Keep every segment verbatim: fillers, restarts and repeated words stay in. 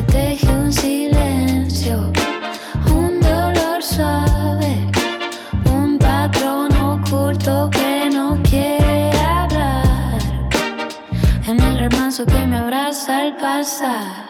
teje un silencio, un dolor suave, un patrón oculto que no quiere hablar, en el remanso que me abraza al pasar.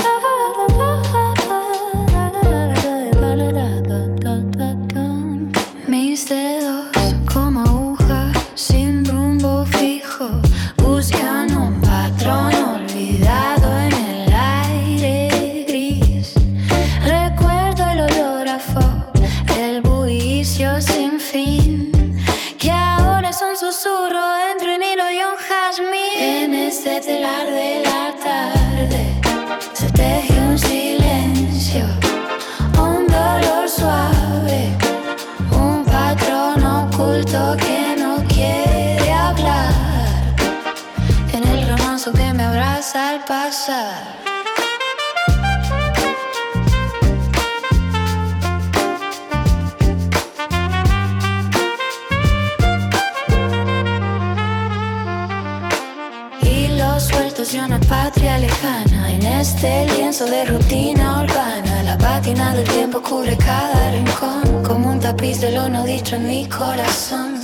Mis dedos como agujas sin rumbo fijo buscan un patrón olvidado en el aire gris. Recuerdo el olor a fuego, el bullicio sin fin, que ahora es un susurro entre un hilo y un jazmín. En este telar de la tarde se teje un silencio, un dolor suave, un patrón oculto que no quiere hablar, en el remanso que me abraza al pasar. Hilos sueltos de una patria lejana, en este lienzo de rutina urbana. La pátina del tiempo cubre cada rincón, como un tapiz de lo no dicho en mi corazón.